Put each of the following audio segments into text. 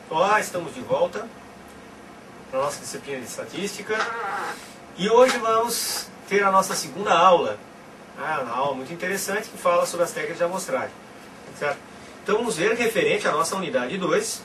Olá, estamos de volta para a nossa disciplina de estatística e hoje vamos ter a nossa segunda aula, uma aula muito interessante que fala sobre as técnicas de amostragem, certo? Então vamos ver referente à nossa unidade 2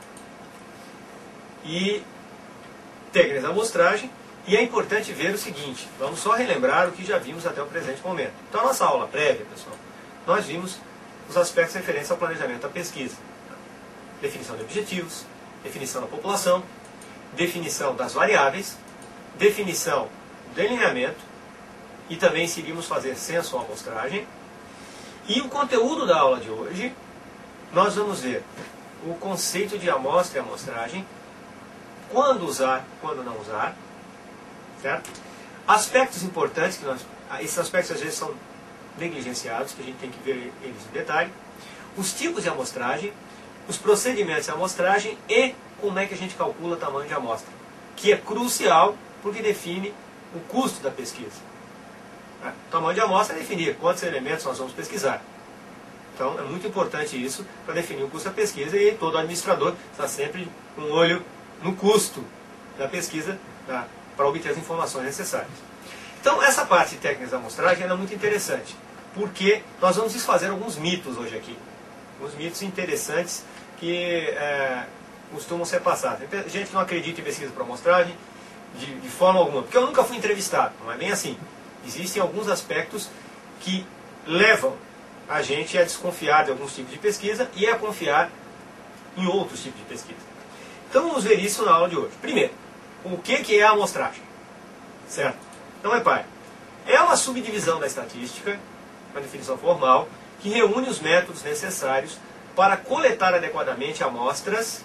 e técnicas de amostragem, e é importante ver o seguinte, vamos só relembrar o que já vimos até o presente momento. Então a nossa aula prévia, pessoal, nós vimos os aspectos referentes ao planejamento da pesquisa. Definição de objetivos, definição da população, definição das variáveis, definição do delineamento, e também seguimos fazer censo ou amostragem. E o conteúdo da aula de hoje, nós vamos ver o conceito de amostra e amostragem, quando usar, quando não usar, certo? Aspectos importantes, esses aspectos às vezes são negligenciados, que a gente tem que ver eles em detalhe, os tipos de amostragem, os procedimentos de amostragem e como é que a gente calcula o tamanho de amostra, que é crucial porque define o custo da pesquisa. O tamanho de amostra é definir quantos elementos nós vamos pesquisar. Então é muito importante isso para definir o custo da pesquisa, e todo administrador está sempre com um olho no custo da pesquisa para obter as informações necessárias. Então essa parte de técnicas de amostragem é muito interessante, porque nós vamos desfazer alguns mitos hoje aqui. Alguns mitos interessantes que costumam ser passados. Tem gente que não acredita em pesquisa por amostragem de forma alguma, porque eu nunca fui entrevistado, não é bem assim. Existem alguns aspectos que levam a gente a desconfiar de alguns tipos de pesquisa e a confiar em outros tipos de pesquisa. Então vamos ver isso na aula de hoje. Primeiro, o que é a amostragem? Certo? Então repare, é uma subdivisão da estatística, uma definição formal, que reúne os métodos necessários para coletar adequadamente amostras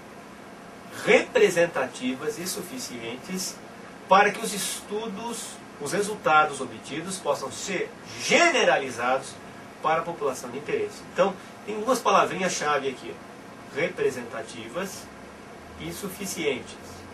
representativas e suficientes para que os estudos, os resultados obtidos possam ser generalizados para a população de interesse. Então, tem duas palavrinhas-chave aqui: representativas e suficientes.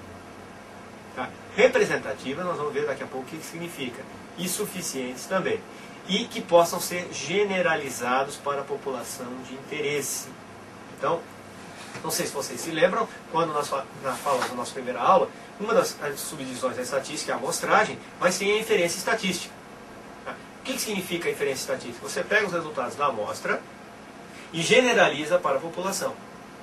Tá? Representativas, nós vamos ver daqui a pouco o que significa, e suficientes também. E que possam ser generalizados para a população de interesse. Então, não sei se vocês se lembram, quando nós falamos da nossa primeira aula, uma das subdivisões da estatística é a amostragem, mas tem a inferência estatística. O que significa a inferência estatística? Você pega os resultados da amostra e generaliza para a população.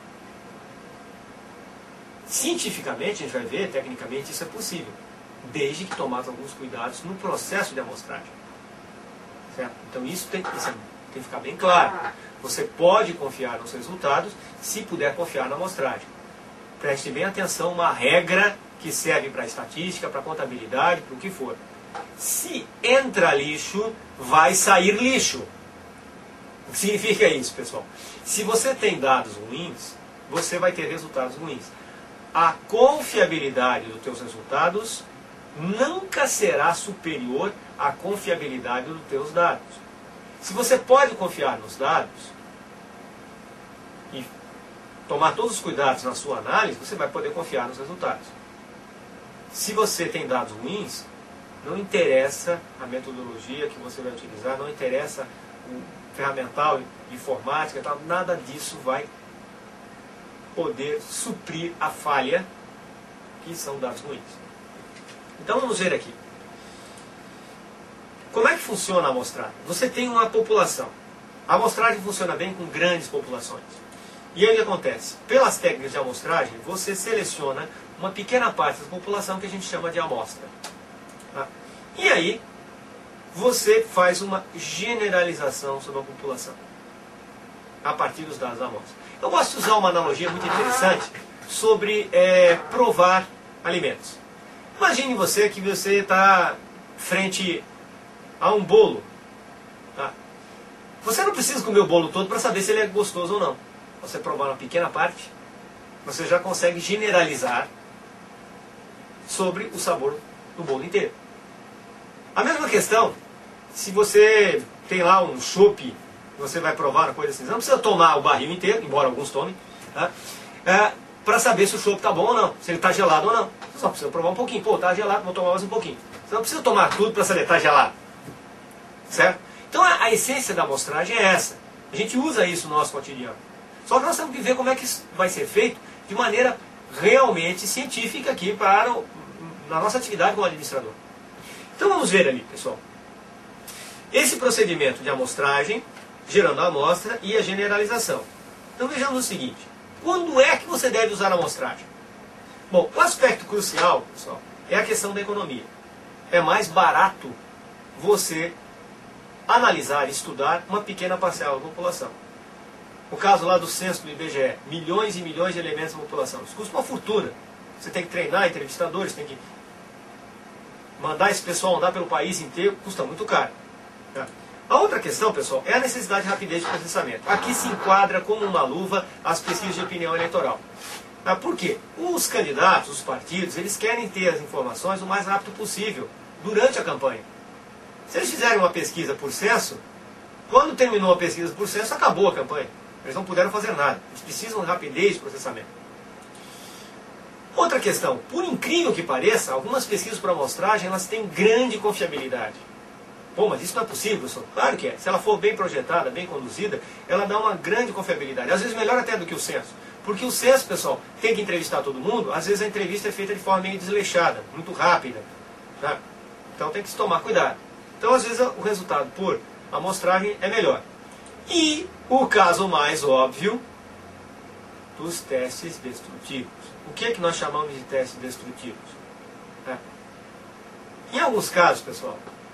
Cientificamente, a gente vai ver, tecnicamente, isso é possível, desde que tomados alguns cuidados no processo de amostragem. Certo? Então isso tem que ficar bem claro. Você pode confiar nos resultados se puder confiar na amostragem. Preste bem atenção, uma regra que serve para estatística, para contabilidade, para o que for. Se entra lixo, vai sair lixo. O que significa isso, pessoal? Se você tem dados ruins, você vai ter resultados ruins. A confiabilidade dos teus resultados nunca será superior à confiabilidade dos teus dados. Se você pode confiar nos dados e tomar todos os cuidados na sua análise, você vai poder confiar nos resultados. Se você tem dados ruins, não interessa a metodologia que você vai utilizar, não interessa o ferramental de informática, tal, nada disso vai poder suprir a falha que são dados ruins. Então vamos ver aqui. Como é que funciona a amostragem? Você tem uma população. A amostragem funciona bem com grandes populações. E aí o que acontece? Pelas técnicas de amostragem, você seleciona uma pequena parte da população que a gente chama de amostra. Tá? E aí, você faz uma generalização sobre a população, a partir dos dados da amostra. Eu gosto de usar uma analogia muito interessante sobre provar alimentos. Imagine você que você está frente a um bolo. Tá? Você não precisa comer o bolo todo para saber se ele é gostoso ou não. Você provar uma pequena parte, você já consegue generalizar sobre o sabor do bolo inteiro. A mesma questão, se você tem lá um chopp, você vai provar uma coisa assim, você não precisa tomar o barril inteiro, embora alguns tomem, tá? Para saber se o chopp está bom ou não, se ele está gelado ou não. Você só precisa provar um pouquinho. Pô, está gelado, vou tomar mais um pouquinho. Você não precisa tomar tudo para saber se está gelado. Certo? Então a essência da amostragem é essa. A gente usa isso no nosso cotidiano. Só que nós temos que ver como é que isso vai ser feito de maneira realmente científica aqui na nossa atividade como administrador. Então vamos ver ali, pessoal. Esse procedimento de amostragem, gerando a amostra e a generalização. Então vejamos o seguinte, quando é que você deve usar a amostragem? Bom, o aspecto crucial, pessoal, é a questão da economia. É mais barato você analisar e estudar uma pequena parcela da população. O caso lá do censo do IBGE, milhões e milhões de elementos da população. Isso custa uma fortuna. Você tem que treinar entrevistadores, tem que mandar esse pessoal andar pelo país inteiro, custa muito caro. Tá? A outra questão, pessoal, é a necessidade de rapidez de processamento. Aqui se enquadra como uma luva as pesquisas de opinião eleitoral. Tá? Por quê? Os candidatos, os partidos, eles querem ter as informações o mais rápido possível, durante a campanha. Se eles fizerem uma pesquisa por censo, quando terminou a pesquisa por censo, acabou a campanha. Eles não puderam fazer nada. Eles precisam de rapidez de processamento. Outra questão, por incrível que pareça, algumas pesquisas por amostragem, elas têm grande confiabilidade. Pô, mas isso não é possível, professor? Claro que é. Se ela for bem projetada, bem conduzida, ela dá uma grande confiabilidade. Às vezes melhor até do que o censo. Porque o censo, pessoal, tem que entrevistar todo mundo, às vezes a entrevista é feita de forma meio desleixada, muito rápida. Tá? Então tem que se tomar cuidado. Então, às vezes, o resultado por amostragem é melhor. E o caso mais óbvio dos testes destrutivos. O que é que nós chamamos de testes destrutivos? Em alguns casos, pessoal,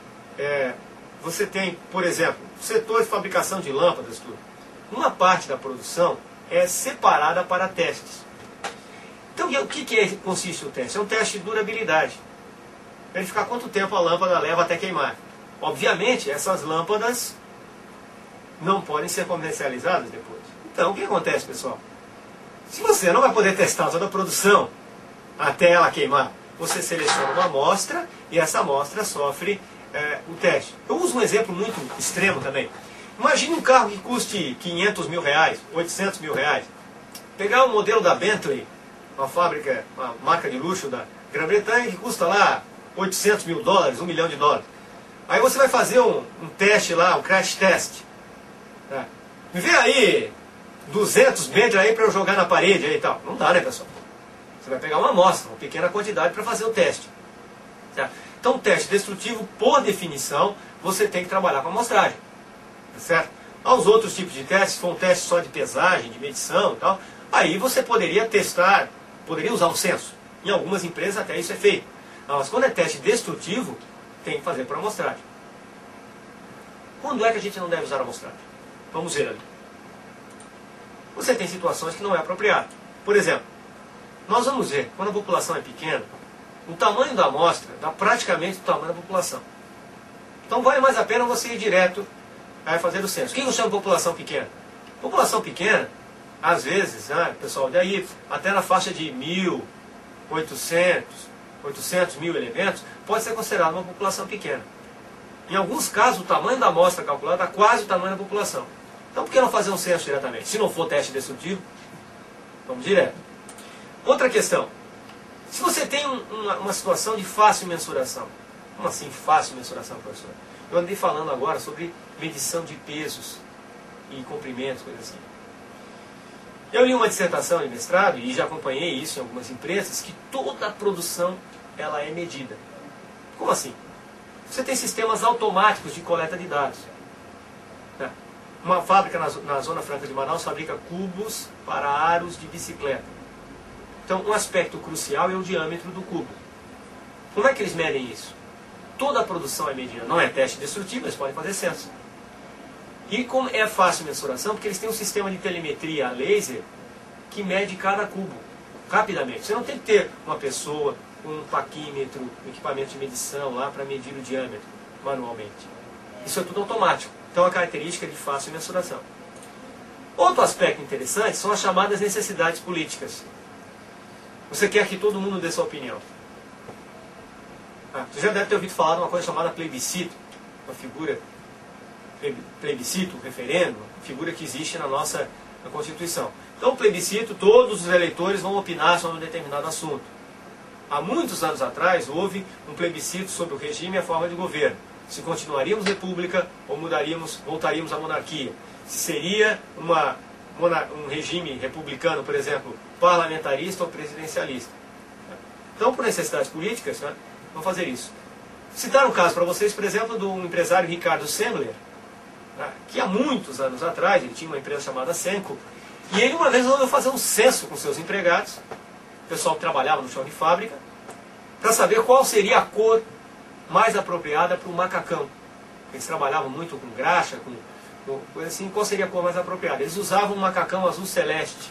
você tem, por exemplo, o setor de fabricação de lâmpadas, tudo. Uma parte da produção é separada para testes. Então, o que consiste o teste? É um teste de durabilidade. Verificar quanto tempo a lâmpada leva até queimar. Obviamente, essas lâmpadas não podem ser comercializadas depois. Então, o que acontece, pessoal? Se você não vai poder testar toda a produção até ela queimar, você seleciona uma amostra e essa amostra sofre o teste. Eu uso um exemplo muito extremo também. Imagine um carro que custe 500 mil reais, 800 mil reais. Pegar o modelo da Bentley, uma marca de luxo da Grã-Bretanha, que custa lá 800 mil dólares, $1 milhão. Aí você vai fazer um teste lá, um crash test. Tá? Me vê aí 200 Bentley aí para eu jogar na parede aí e tal. Não dá, né, pessoal? Você vai pegar uma amostra, uma pequena quantidade para fazer o teste. Tá? Então, o teste destrutivo, por definição, você tem que trabalhar com amostragem. Tá certo? Aos outros tipos de testes, se for um teste só de pesagem, de medição e tal, aí você poderia testar, poderia usar um censo. Em algumas empresas até isso é feito. Mas quando é teste destrutivo, tem que fazer por amostragem. Quando é que a gente não deve usar a amostragem? Vamos ver ali. Você tem situações que não é apropriado. Por exemplo, nós vamos ver, quando a população é pequena, o tamanho da amostra dá praticamente o tamanho da população. Então vale mais a pena você ir direto a fazer o censo. O que eu chamo de população pequena? População pequena, às vezes, pessoal, daí até na faixa de 1.800, 800 mil elementos, pode ser considerado uma população pequena. Em alguns casos, o tamanho da amostra calculada é quase o tamanho da população. Então, por que não fazer um censo diretamente? Se não for teste destrutivo, vamos direto. Outra questão. Se você tem uma situação de fácil mensuração, como assim fácil mensuração, professor? Eu andei falando agora sobre medição de pesos e comprimentos, coisas assim. Eu li uma dissertação de mestrado, e já acompanhei isso em algumas empresas, que toda a produção ela é medida. Como assim? Você tem sistemas automáticos de coleta de dados. Uma fábrica na Zona Franca de Manaus fabrica cubos para aros de bicicleta. Então, um aspecto crucial é o diâmetro do cubo. Como é que eles medem isso? Toda a produção é medida. Não é teste destrutivo, eles podem fazer censo. E como é fácil mensuração? Porque eles têm um sistema de telemetria a laser que mede cada cubo rapidamente. Você não tem que ter uma pessoa com um paquímetro, um equipamento de medição lá para medir o diâmetro manualmente. Isso é tudo automático. Então, é uma característica de fácil mensuração. Outro aspecto interessante são as chamadas necessidades políticas. Você quer que todo mundo dê sua opinião. Você já deve ter ouvido falar de uma coisa chamada plebiscito, uma figura, plebiscito, referendo, uma figura que existe na nossa Constituição. Então, o plebiscito, todos os eleitores vão opinar sobre um determinado assunto. Há muitos anos atrás, houve um plebiscito sobre o regime e a forma de governo. Se continuaríamos república ou voltaríamos à monarquia. Se seria uma um regime republicano, por exemplo, parlamentarista ou presidencialista. Então, por necessidades políticas, né, vão fazer isso. Citar um caso para vocês, por exemplo, do empresário Ricardo Semler, né, que há muitos anos atrás, ele tinha uma empresa chamada Senco, e ele uma vez resolveu fazer um censo com seus empregados, o pessoal que trabalhava no chão de fábrica, para saber qual seria a cor mais apropriada para o macacão. Eles trabalhavam muito com graxa, com coisa assim, qual seria a cor mais apropriada? Eles usavam um macacão azul celeste.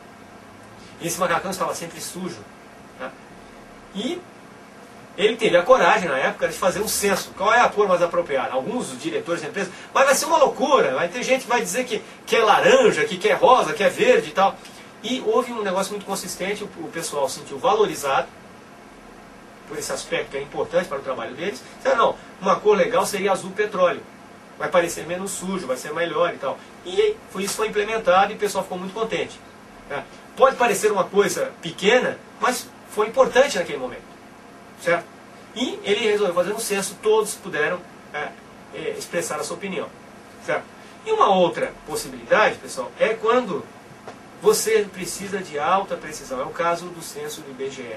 E esse macacão estava sempre sujo. Né? E ele teve a coragem, na época, de fazer um censo. Qual é a cor mais apropriada? Alguns dos diretores da empresa, mas vai ser uma loucura. Vai ter gente que vai dizer que é laranja, que quer rosa, que é verde e tal. E houve um negócio muito consistente, o pessoal se sentiu valorizado por esse aspecto que é importante para o trabalho deles. Não, uma cor legal seria azul petróleo. Vai parecer menos sujo, vai ser melhor e tal. E isso foi implementado e o pessoal ficou muito contente. Né? Pode parecer uma coisa pequena, mas foi importante naquele momento. Certo? E ele resolveu fazer um censo, todos puderam expressar a sua opinião. Certo? E uma outra possibilidade, pessoal, é quando você precisa de alta precisão. É o caso do censo do IBGE.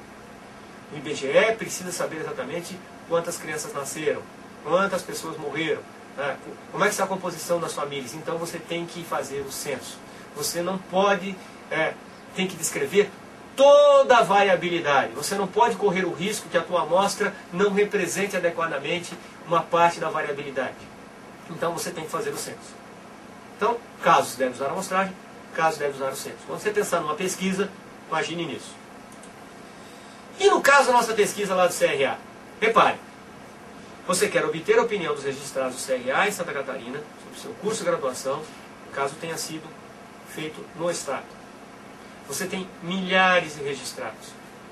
O IBGE precisa saber exatamente quantas crianças nasceram, quantas pessoas morreram, né? Como é que está a composição das famílias. Então você tem que fazer o censo. Você não pode, tem que descrever toda a variabilidade. Você não pode correr o risco que a tua amostra não represente adequadamente uma parte da variabilidade. Então você tem que fazer o censo. Então, casos deve usar a amostragem, casos deve usar o censo. Quando você pensar numa pesquisa, imagine nisso. E no caso da nossa pesquisa lá do CRA, repare, você quer obter a opinião dos registrados do CRA em Santa Catarina sobre o seu curso de graduação, caso tenha sido feito no Estado. Você tem milhares de registrados,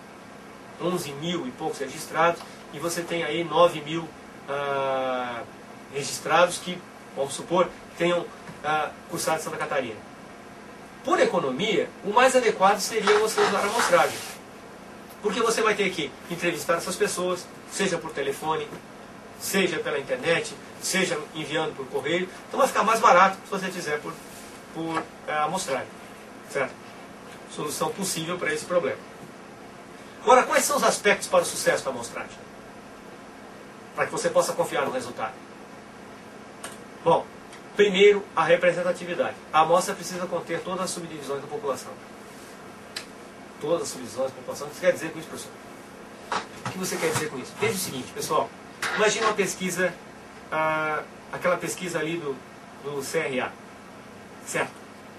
11 mil e poucos registrados, e você tem aí 9 mil registrados que, vamos supor, tenham cursado em Santa Catarina. Por economia, o mais adequado seria você usar a amostragem. Porque você vai ter que entrevistar essas pessoas, seja por telefone, seja pela internet, seja enviando por correio. Então vai ficar mais barato se você fizer por amostragem. Certo? Solução possível para esse problema. Agora, quais são os aspectos para o sucesso da amostragem? Para que você possa confiar no resultado. Bom, primeiro, a representatividade. A amostra precisa conter todas as subdivisões da população. Todas as subdivisões da população. O que você quer dizer com isso, professor? O que você quer dizer com isso? Veja o seguinte, pessoal. Imagina uma pesquisa, aquela pesquisa ali do CRA. Certo?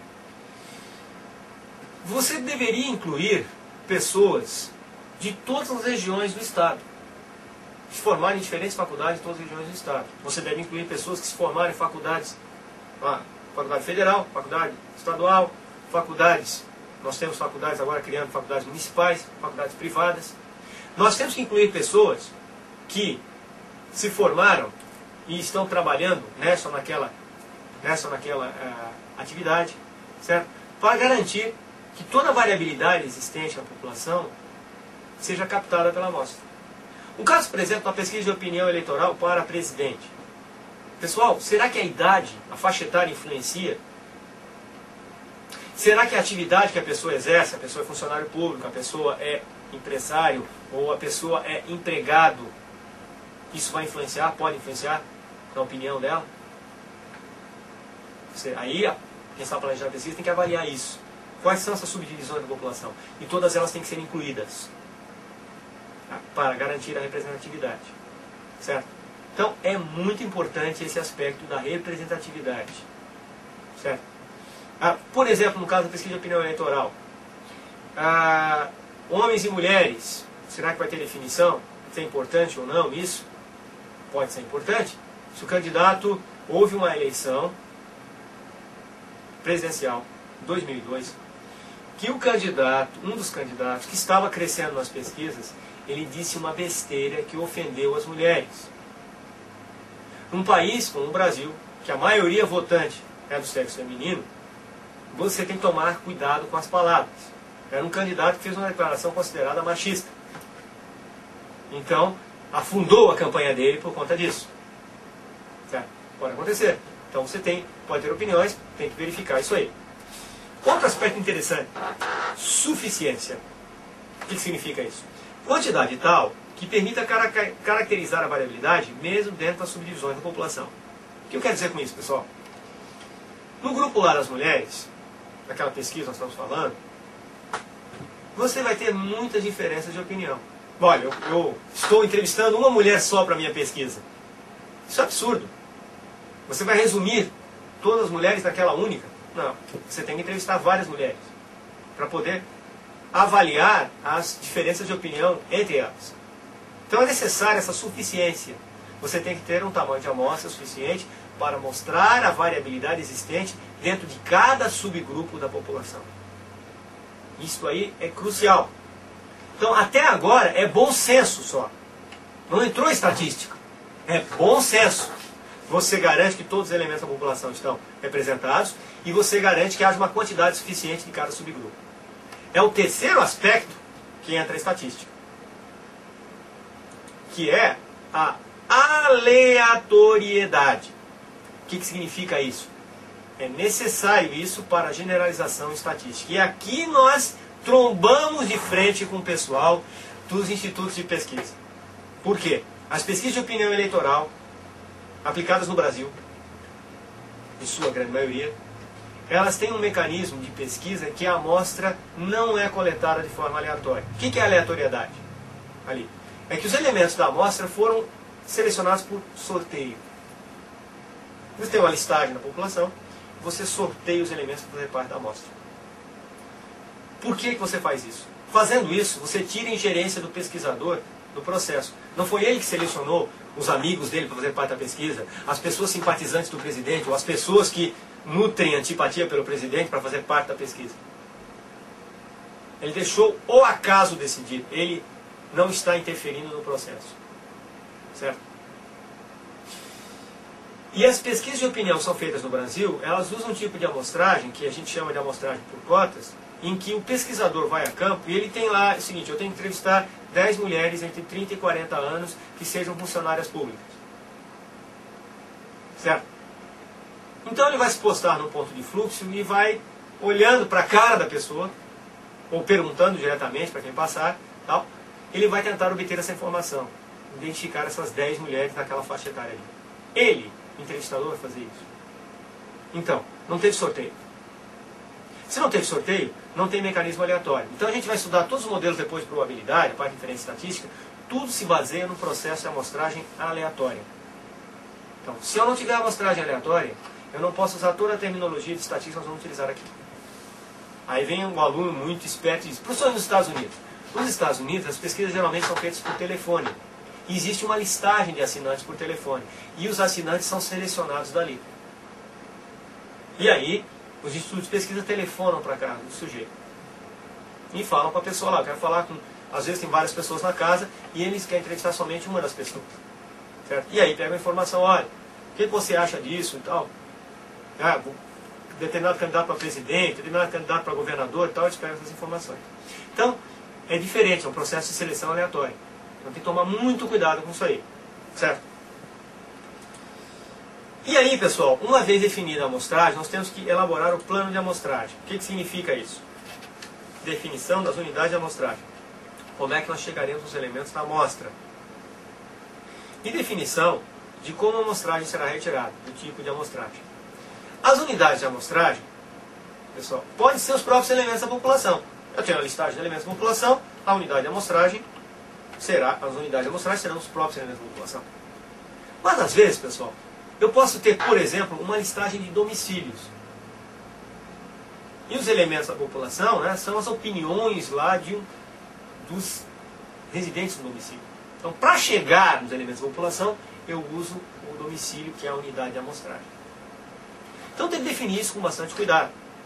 Você deveria incluir pessoas de todas as regiões do Estado. Se formarem em diferentes faculdades em todas as regiões do Estado. Você deve incluir pessoas que se formaram em faculdades, faculdade federal, faculdade estadual, faculdades. Nós temos faculdades agora criando faculdades municipais, faculdades privadas. Nós temos que incluir pessoas que se formaram e estão trabalhando nessa ou naquela atividade, certo? Para garantir que toda a variabilidade existente na população seja captada pela amostra. Um caso, por exemplo, uma pesquisa de opinião eleitoral para presidente. Pessoal, será que a idade, a faixa etária influencia? Será que a atividade que a pessoa exerce, a pessoa é funcionário público, a pessoa é empresário ou a pessoa é empregado, isso vai influenciar, pode influenciar na opinião dela? Aí, quem está planejando a pesquisa tem que avaliar isso. Quais são essas subdivisões da população? E todas elas têm que ser incluídas para garantir a representatividade. Certo? Então, é muito importante esse aspecto da representatividade. Certo? Por exemplo, no caso da pesquisa de opinião eleitoral, homens e mulheres, será que vai ter definição? Se é importante ou não isso? Pode ser importante. Se o candidato, houve uma eleição presidencial, em 2002, que o candidato, um dos candidatos que estava crescendo nas pesquisas, ele disse uma besteira que ofendeu as mulheres. Num país como o Brasil, que a maioria votante é do sexo feminino, você tem que tomar cuidado com as palavras. Era um candidato que fez uma declaração considerada machista. Então, afundou a campanha dele por conta disso. Certo? Pode acontecer. Então você pode ter opiniões, tem que verificar isso aí. Outro aspecto interessante, suficiência. O que significa isso? Quantidade tal que permita caracterizar a variabilidade mesmo dentro das subdivisões da população. O que eu quero dizer com isso, pessoal? No grupo lá das mulheres, naquela pesquisa que nós estamos falando, você vai ter muitas diferenças de opinião. Olha, eu estou entrevistando uma mulher só para a minha pesquisa. Isso é absurdo. Você vai resumir todas as mulheres naquela única? Não. Você tem que entrevistar várias mulheres para poder avaliar as diferenças de opinião entre elas. Então é necessária essa suficiência. Você tem que ter um tamanho de amostra suficiente para mostrar a variabilidade existente dentro de cada subgrupo da população. Isso aí é crucial. Então, até agora, é bom senso só. Não entrou estatística. É bom senso. Você garante que todos os elementos da população estão representados e você garante que haja uma quantidade suficiente de cada subgrupo. É o terceiro aspecto que entra a estatística, que é a aleatoriedade. O que significa isso? É necessário isso para a generalização estatística. E aqui nós trombamos de frente com o pessoal dos institutos de pesquisa. Por quê? As pesquisas de opinião eleitoral, aplicadas no Brasil, em sua grande maioria, elas têm um mecanismo de pesquisa que a amostra não é coletada de forma aleatória. O que é aleatoriedade? Ali. É que os elementos da amostra foram selecionados por sorteio. Você tem uma listagem da população, você sorteia os elementos para fazer parte da amostra. Por que você faz isso? Fazendo isso, você tira a ingerência do pesquisador do processo. Não foi ele que selecionou os amigos dele para fazer parte da pesquisa, as pessoas simpatizantes do presidente, ou as pessoas que nutrem antipatia pelo presidente para fazer parte da pesquisa. Ele deixou o acaso decidir. Ele não está interferindo no processo. Certo? E as pesquisas de opinião são feitas no Brasil, elas usam um tipo de amostragem, que a gente chama de amostragem por cotas, em que o pesquisador vai a campo e ele tem lá o seguinte: eu tenho que entrevistar 10 mulheres entre 30 e 40 anos que sejam funcionárias públicas. Certo? Então ele vai se postar num ponto de fluxo e vai olhando para a cara da pessoa, ou perguntando diretamente para quem passar, tal, ele vai tentar obter essa informação, identificar essas 10 mulheres naquela faixa etária ali. Ele, entrevistador, vai fazer isso. Então, não teve sorteio. Se não teve sorteio, não tem mecanismo aleatório. Então a gente vai estudar todos os modelos depois de probabilidade, a parte de inferência estatística, tudo se baseia no processo de amostragem aleatória. Então, se eu não tiver amostragem aleatória, eu não posso usar toda a terminologia de estatística que nós vamos utilizar aqui. Aí vem um aluno muito esperto e diz: professor, nos Estados Unidos. Nos Estados Unidos, as pesquisas geralmente são feitas por telefone. E existe uma listagem de assinantes por telefone. E os assinantes são selecionados dali. E aí, os institutos de pesquisa telefonam para cá do sujeito. E falam para a pessoa lá: eu quero falar com... Às vezes tem várias pessoas na casa e eles querem entrevistar somente uma das pessoas. Certo? E aí pegam a informação: olha, o que você acha disso e tal? Determinado candidato para presidente, determinado candidato para governador e tal, eles pegam essas informações. Então, é diferente, é um processo de seleção aleatório. Então tem que tomar muito cuidado com isso aí. Certo? E aí, pessoal, uma vez definida a amostragem, nós temos que elaborar o plano de amostragem. O que significa isso? Definição das unidades de amostragem. Como é que nós chegaremos aos elementos da amostra? E definição de como a amostragem será retirada, do tipo de amostragem. As unidades de amostragem, pessoal, podem ser os próprios elementos da população. Eu tenho a listagem de elementos da população, a unidade de amostragem será, as unidades de amostragem serão os próprios elementos da população. Mas às vezes, pessoal, eu posso ter, por exemplo, uma listagem de domicílios. E os elementos da população, né, são as opiniões lá dos residentes do domicílio. Então, para chegar nos elementos da população, eu uso o domicílio, que é a unidade de amostragem. Então tem que definir isso com bastante cuidado.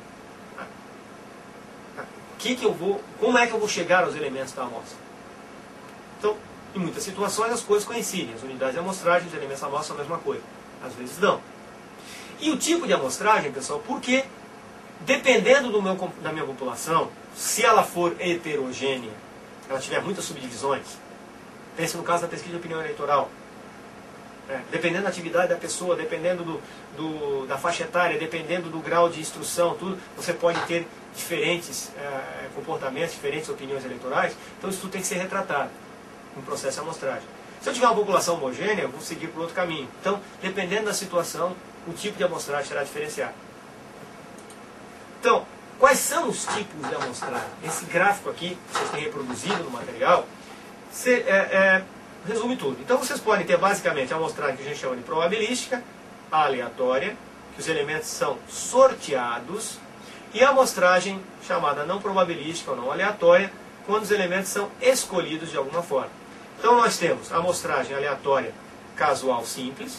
Como é que eu vou chegar aos elementos da amostra? Então, em muitas situações as coisas coincidem. As unidades de amostragem e os elementos da amostra são a mesma coisa. Às vezes não. E o tipo de amostragem, pessoal, porque dependendo da minha população, se ela for Dependendo da atividade da pessoa, dependendo da faixa etária, dependendo do grau de instrução, tudo, você pode ter diferentes comportamentos, diferentes opiniões eleitorais. Então isso tudo tem que ser retratado no processo de amostragem. Se eu tiver uma população homogênea, eu vou seguir por outro caminho. Então, dependendo da situação, o tipo de amostragem será diferenciado. Então, quais são os tipos de amostragem? Esse gráfico aqui, que vocês têm reproduzido no material, resume tudo. Então vocês podem ter basicamente a amostragem que a gente chama de probabilística, aleatória, que os elementos são sorteados, e a amostragem chamada não probabilística ou não aleatória, quando os elementos são escolhidos de alguma forma. Então nós temos a amostragem aleatória casual simples,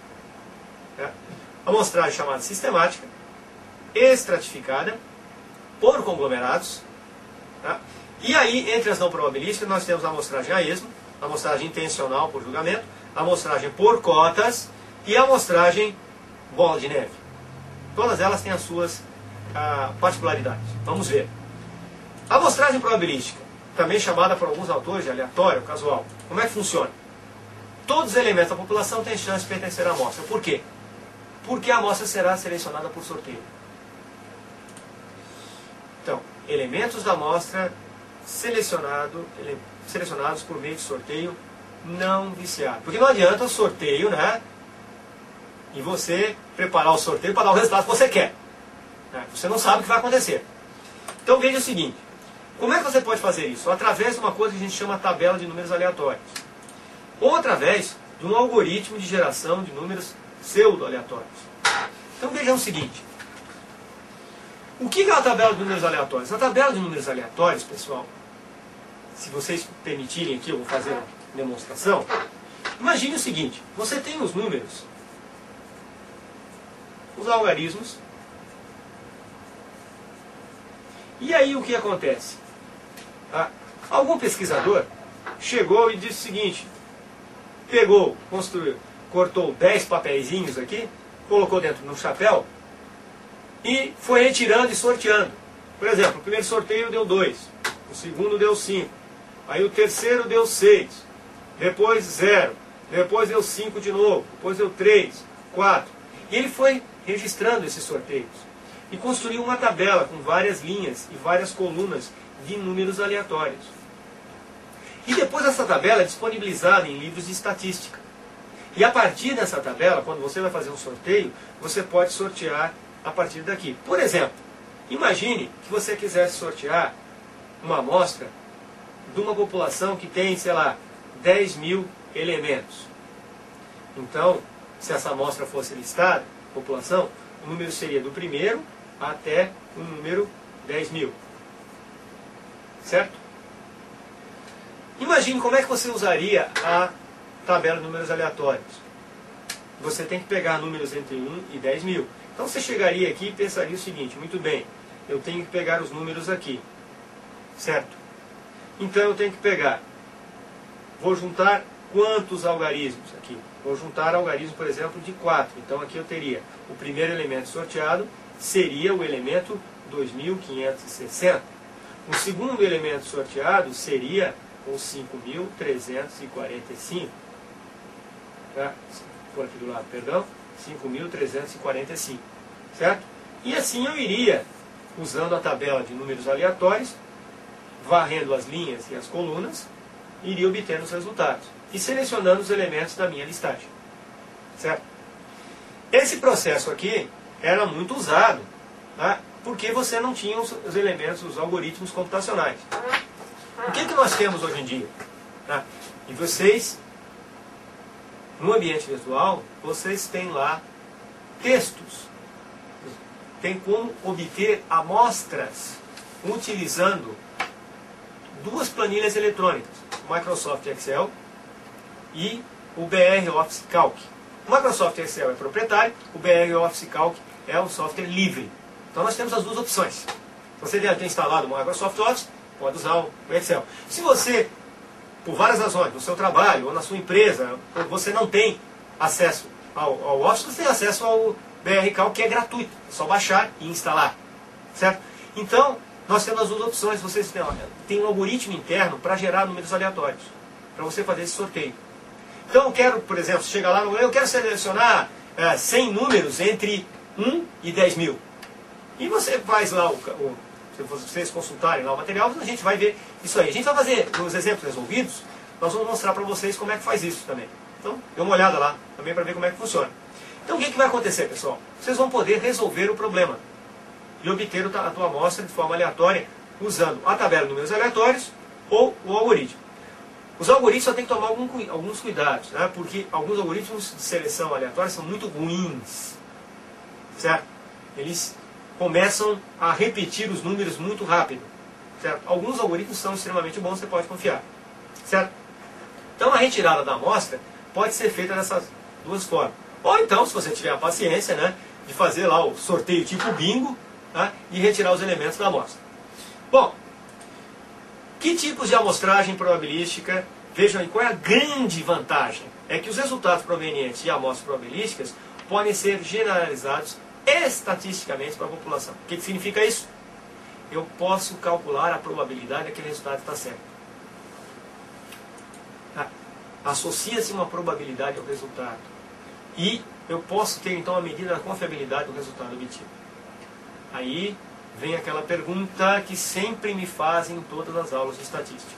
a amostragem chamada sistemática, estratificada, por conglomerados, e aí entre as não probabilísticas nós temos a amostragem a esmo, a amostragem intencional por julgamento, a amostragem por cotas e a amostragem bola de neve. Todas elas têm as suas particularidades. Vamos ver. A amostragem probabilística, também chamada por alguns autores de aleatória ou casual, como é que funciona? Todos os elementos da população têm chance de pertencer à amostra. Por quê? Porque a amostra será selecionada por sorteio. Então, elementos da amostra selecionados por meio de sorteio não viciado. Porque não adianta o sorteio, e você preparar o sorteio para dar o resultado que você quer. Você não sabe o que vai acontecer. Então veja o seguinte, como é que você pode fazer isso? Através de uma coisa que a gente chama tabela de números aleatórios. Ou através de um algoritmo de geração de números pseudo-aleatórios. Então vejam o seguinte, o que é a tabela de números aleatórios? A tabela de números aleatórios, pessoal, se vocês permitirem aqui, eu vou fazer uma demonstração. Imagine o seguinte, você tem os números, os algarismos, e aí o que acontece? Algum pesquisador chegou e disse o seguinte, pegou, construiu, cortou 10 papeizinhos aqui, colocou dentro de um chapéu, e foi retirando e sorteando. Por exemplo, o primeiro sorteio deu 2, o segundo deu 5, aí o terceiro deu 6, depois 0, depois deu 5 de novo, depois deu 3, 4. E ele foi registrando esses sorteios. E construiu uma tabela com várias linhas e várias colunas de números aleatórios. E depois essa tabela é disponibilizada em livros de estatística. E a partir dessa tabela, quando você vai fazer um sorteio, você pode sortear a partir daqui. Por exemplo, imagine que você quisesse sortear uma amostra de uma população que tem, sei lá, 10 mil elementos. Então, se essa amostra fosse listada, população, o número seria do primeiro até o número 10 mil. Certo? Imagine como é que você usaria a tabela de números aleatórios. Você tem que pegar números entre 1 e 10 mil. Então você chegaria aqui e pensaria o seguinte, muito bem, eu tenho que pegar os números aqui. Certo? Então eu tenho que pegar, vou juntar quantos algarismos aqui? Vou juntar algarismo, por exemplo, de 4. Então aqui eu teria o primeiro elemento sorteado, seria o elemento 2560. O segundo elemento sorteado seria o 5.345. Tá? Por aqui do lado, perdão. 5.345. Certo? E assim eu iria, usando a tabela de números aleatórios, varrendo as linhas e as colunas, iria obtendo os resultados. E selecionando os elementos da minha listagem. Certo? Esse processo aqui era muito usado, porque você não tinha os elementos, os algoritmos computacionais. O que nós temos hoje em dia? E vocês, no ambiente virtual, vocês têm lá textos. Tem como obter amostras utilizando duas planilhas eletrônicas, o Microsoft Excel e o BR Office Calc. O Microsoft Excel é proprietário, o BR Office Calc é um software livre. Então nós temos as duas opções. Se você tem instalado o Microsoft Office, pode usar o Excel. Se você, por várias razões, no seu trabalho ou na sua empresa, você não tem acesso ao Office, você tem acesso ao BR Calc, que é gratuito. É só baixar e instalar. Certo? Então, nós temos as duas opções. Vocês têm um algoritmo interno para gerar números aleatórios, para você fazer esse sorteio. Então eu quero, por exemplo, chega lá, eu quero selecionar 100 números entre 1 e 10 mil. E você faz lá, se vocês consultarem lá o material, a gente vai ver isso aí. A gente vai fazer os exemplos resolvidos, nós vamos mostrar para vocês como é que faz isso também. Então, dê uma olhada lá também para ver como é que funciona. Então, o que vai acontecer, pessoal? Vocês vão poder resolver o problema e obter a tua amostra de forma aleatória, usando a tabela de números aleatórios ou o algoritmo. Os algoritmos só tem que tomar alguns cuidados, né? Porque alguns algoritmos de seleção aleatória são muito ruins, certo? Eles começam a repetir os números muito rápido, certo? Alguns algoritmos são extremamente bons, você pode confiar, certo? Então a retirada da amostra pode ser feita dessas duas formas. Ou então, se você tiver a paciência, né, de fazer lá o sorteio tipo bingo, tá, e retirar os elementos da amostra. Bom, que tipos de amostragem probabilística? Vejam aí qual é a grande vantagem. É que os resultados provenientes de amostras probabilísticas podem ser generalizados estatisticamente para a população. O que significa isso? Eu posso calcular a probabilidade de que aquele resultado está certo. Associa-se uma probabilidade ao resultado. E eu posso ter então a medida da confiabilidade do resultado obtido. Aí vem aquela pergunta que sempre me fazem em todas as aulas de estatística.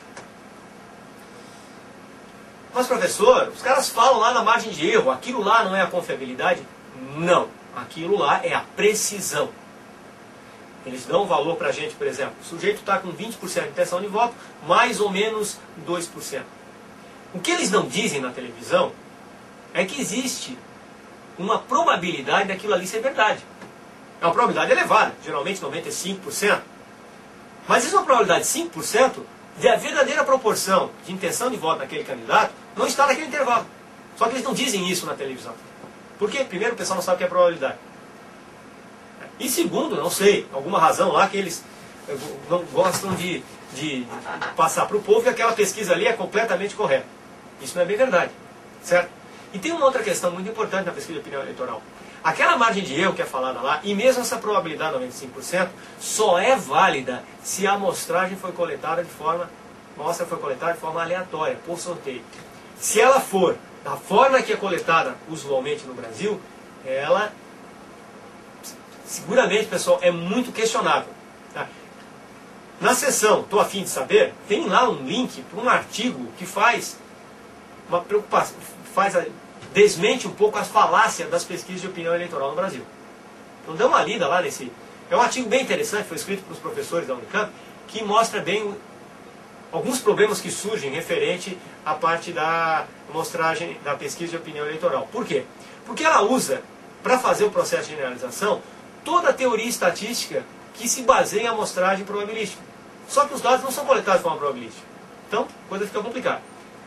Mas professor, os caras falam lá na margem de erro, aquilo lá não é a confiabilidade? Não, aquilo lá é a precisão. Eles dão valor para a gente, por exemplo, o sujeito está com 20% de intenção de voto, mais ou menos 2%. O que eles não dizem na televisão é que existe uma probabilidade daquilo ali ser verdade. É uma probabilidade elevada, geralmente 95%. Mas isso é uma probabilidade de 5% de a verdadeira proporção de intenção de voto daquele candidato não está naquele intervalo. Só que eles não dizem isso na televisão. Por quê? Primeiro, o pessoal não sabe o que é probabilidade. E segundo, não sei, alguma razão lá que eles não gostam de passar para o povo que aquela pesquisa ali é completamente correta. Isso não é bem verdade, certo? E tem uma outra questão muito importante na pesquisa de opinião eleitoral. Aquela margem de erro que é falada lá, e mesmo essa probabilidade de 95%, só é válida se a amostragem foi coletada de forma aleatória, por sorteio. Se ela for da forma que é coletada usualmente no Brasil, ela, seguramente, pessoal, é muito questionável. Tá? Na seção Tô a fim de saber, tem lá um link para um artigo que faz uma preocupação, desmente um pouco as falácias das pesquisas de opinião eleitoral no Brasil. Então dê uma lida lá nesse... É um artigo bem interessante, foi escrito pelos professores da Unicamp, que mostra bem alguns problemas que surgem referente à parte da amostragem da pesquisa de opinião eleitoral. Por quê? Porque ela usa, para fazer o processo de generalização, toda a teoria estatística que se baseia em amostragem probabilística. Só que os dados não são coletados de forma probabilística. Então, a coisa fica complicada.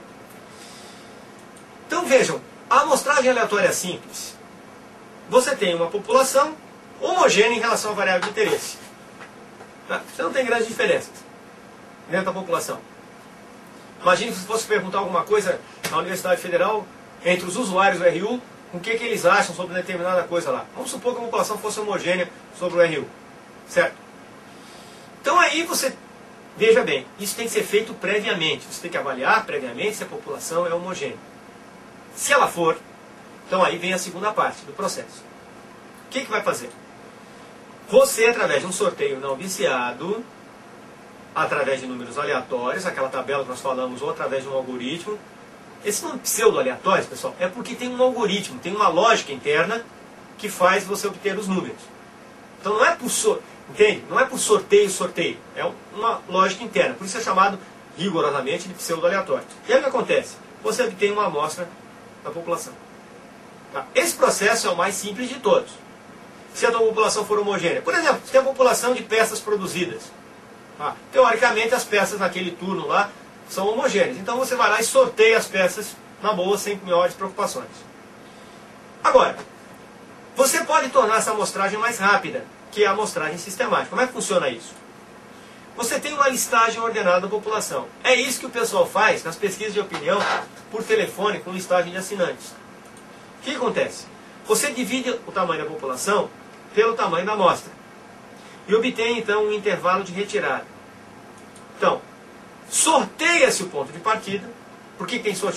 Então vejam, a amostragem aleatória é simples. Você tem uma população homogênea em relação à variável de interesse. Tá? Você não tem grandes diferenças dentro da população. Imagine se fosse perguntar alguma coisa na Universidade Federal entre os usuários do RU, o que eles acham sobre determinada coisa lá. Vamos supor que a população fosse homogênea sobre o RU. Certo? Então aí você, veja bem, isso tem que ser feito previamente. Você tem que avaliar previamente se a população é homogênea. Se ela for, então aí vem a segunda parte do processo. O que vai fazer? Você, através de um sorteio não viciado, através de números aleatórios, aquela tabela que nós falamos, ou através de um algoritmo. Esse nome pseudo-aleatórios, pessoal, é porque tem um algoritmo, tem uma lógica interna que faz você obter os números. Então não é por entende? Não é por sorteio, é uma lógica interna. Por isso é chamado rigorosamente de pseudo-aleatório. E aí o que acontece? Você obtém uma amostra da população. Tá? Esse processo é o mais simples de todos. Se a tua população for homogênea. Por exemplo, você tem a população de peças produzidas. Tá? Teoricamente, as peças naquele turno lá são homogêneas. Então você vai lá e sorteia as peças na boa, sem maiores preocupações. Agora, você pode tornar essa amostragem mais rápida, que é a amostragem sistemática. Como é que funciona isso? Você tem uma listagem ordenada da população. É isso que o pessoal faz nas pesquisas de opinião por telefone com listagem de assinantes. O que acontece? Você divide o tamanho da população pelo tamanho da amostra. E obtém, então, um intervalo de retirada. Então, sorteia-se o ponto de partida. Por que tem que sortear?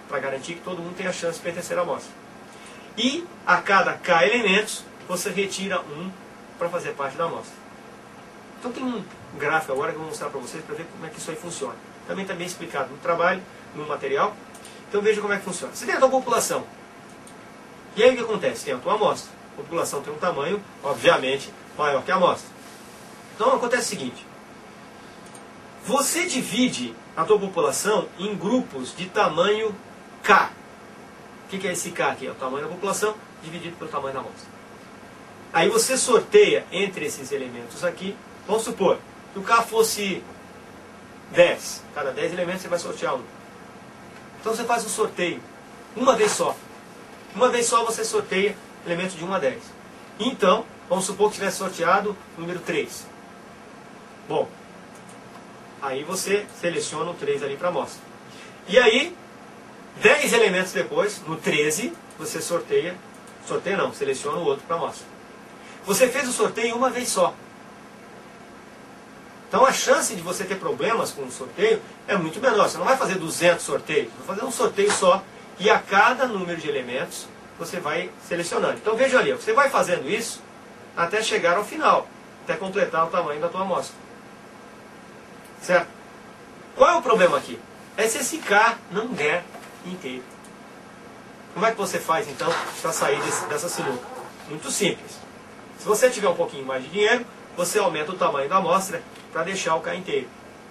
para garantir que todo mundo tenha a chance de pertencer à amostra. E a cada K elementos, você retira um para fazer parte da amostra. Então tem um gráfico agora que eu vou mostrar para vocês para ver como é que isso aí funciona. Também está bem explicado no trabalho, no material. Então veja como é que funciona. Você tem a tua população. E aí o que acontece? Tem a tua amostra. A população tem um tamanho, obviamente, maior que a amostra. Então acontece o seguinte. Você divide a tua população em grupos de tamanho K. O que é esse K aqui? É o tamanho da população dividido pelo tamanho da amostra. Aí você sorteia entre esses elementos aqui. Vamos supor que o K fosse 10. Cada 10 elementos você vai sortear um. Então você faz um sorteio uma vez só. Uma vez só você sorteia elementos de 1 a 10. Então, vamos supor que tivesse sorteado o número 3. Bom, aí você seleciona o 3 ali para a amostra. E aí, 10 elementos depois, no 13, você seleciona o outro para a amostra. Você fez o sorteio uma vez só. Então a chance de você ter problemas com o sorteio é muito menor. Você não vai fazer 200 sorteios, você vai fazer um sorteio só e a cada número de elementos você vai selecionando. Então veja ali, você vai fazendo isso até chegar ao final, até completar o tamanho da tua amostra. Certo? Qual é o problema aqui? É se esse K não der inteiro. Como é que você faz então para sair dessa sinuca? Muito simples. Se você tiver um pouquinho mais de dinheiro, você aumenta o tamanho da amostra para deixar o K inteiro.